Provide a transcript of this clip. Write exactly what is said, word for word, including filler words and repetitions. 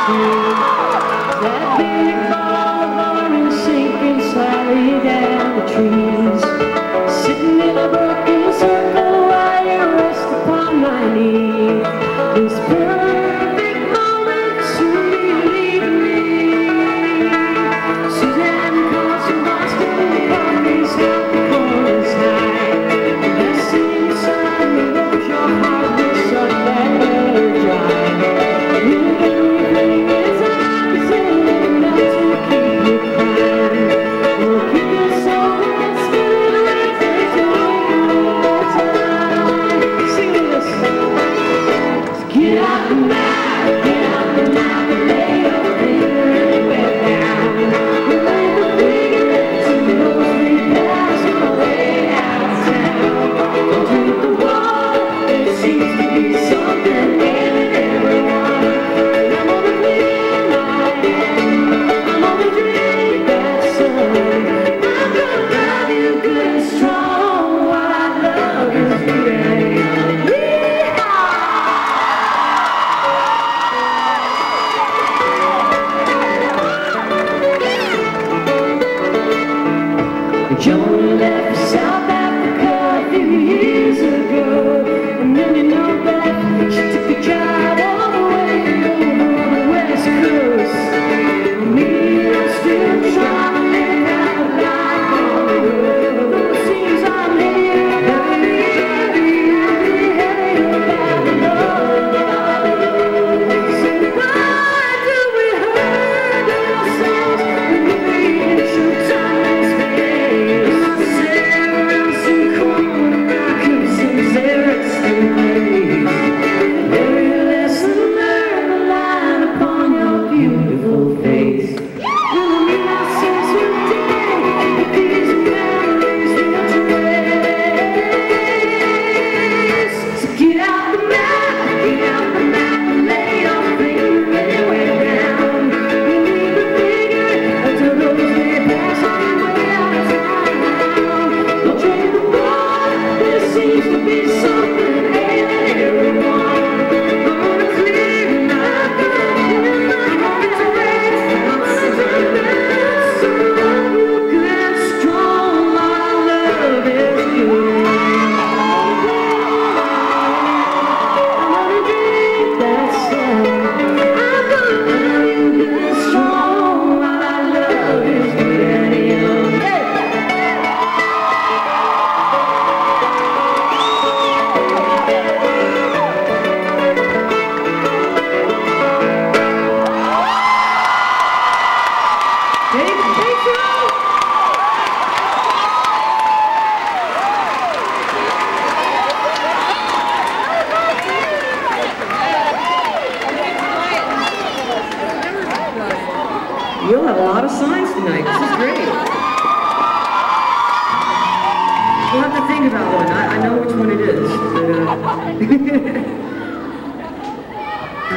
street. That big ball of orange sinking slightly down the trees. Sitting in a broken circle while you rest upon my knee. This perfect moment soon be leaving me. Suzanne calls from Boston, coffee's hot, the chorus high. That same sun that warms your heart will suck that letter dry. Everything is opposite enough to keep you crying. Will keep your soul and spirit taking more time. Sing this. Get out the map, get out the map and lay your finger anywhere down. Lay the finger to those three paths on the way out of town. Don't drink the water, there seems to be something in everyone. I'm gonna clear my head, I'm gonna drink that sun. I'm gonna love you good and strong while I love is real. Joan left South Africa a few years ago, and then you know that she took the job all the way over on the West Coast. Me, I'm still trying to live out the life on the road. It seems I'm here, heavy, heavy, heavy, heavy about the love. So why do we hurt ourselves when we ain't sure time and space? Seems to be something ailing everyone. I'm gonna clear my heart, my heart to rest. I'm gonna turn back so love you good and strong. My love is good. I'm gonna drink that sun. I'm gonna love you good and strong. My love is good and young. Hey! You'll have a lot of signs tonight. This is great. We'll have to think about one. I, I know which one it is. But, uh